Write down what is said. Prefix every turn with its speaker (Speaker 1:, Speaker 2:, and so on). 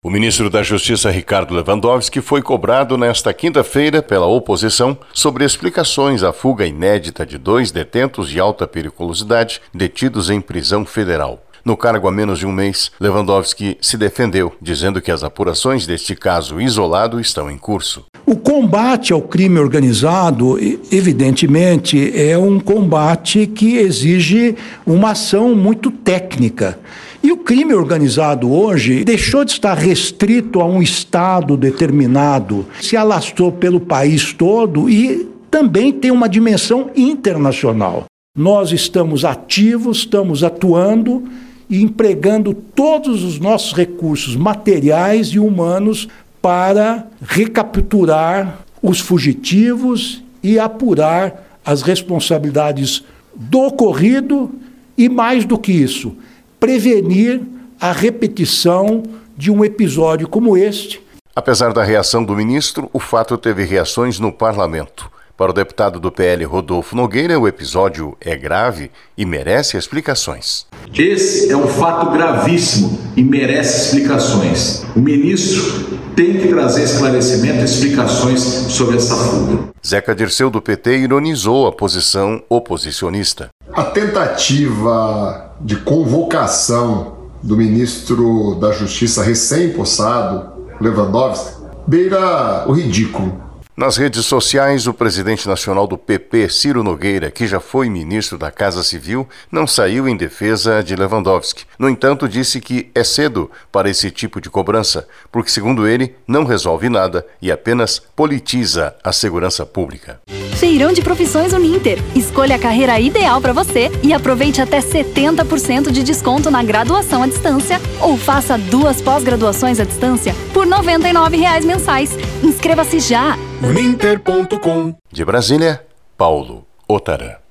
Speaker 1: O ministro da Justiça, Ricardo Lewandowski, foi cobrado nesta quinta-feira pela oposição sobre explicações à fuga inédita de 2 detentos de alta periculosidade detidos em prisão federal. No cargo há menos de um mês, Lewandowski se defendeu, dizendo que as apurações deste caso isolado estão em curso.
Speaker 2: O combate ao crime organizado, evidentemente, é um combate que exige uma ação muito técnica. E o crime organizado hoje deixou de estar restrito a um estado determinado, se alastrou pelo país todo e também tem uma dimensão internacional. Nós estamos ativos, estamos atuando e empregando todos os nossos recursos materiais e humanos para recapturar os fugitivos e apurar as responsabilidades do ocorrido e, mais do que isso, prevenir a repetição de um episódio como este.
Speaker 1: Apesar da reação do ministro, o fato teve reações no parlamento. Para o deputado do PL, Rodolfo Nogueira, o episódio é grave e merece explicações.
Speaker 3: Esse é um fato gravíssimo e merece explicações. O ministro tem que trazer esclarecimento e explicações sobre essa fuga.
Speaker 1: Zeca Dirceu, do PT, ironizou a posição oposicionista.
Speaker 4: A tentativa de convocação do ministro da Justiça recém-possado, Lewandowski, beira o ridículo.
Speaker 1: Nas redes sociais, o presidente nacional do PP, Ciro Nogueira, que já foi ministro da Casa Civil, não saiu em defesa de Lewandowski. No entanto, disse que é cedo para esse tipo de cobrança, porque, segundo ele, não resolve nada e apenas politiza a segurança pública.
Speaker 5: Feirão de Profissões Uninter. Escolha a carreira ideal para você e aproveite até 70% de desconto na graduação à distância ou faça 2 pós-graduações à distância por R$ 99,00 mensais. Inscreva-se já!
Speaker 1: Uninter.com. De Brasília, Paulo Otarã.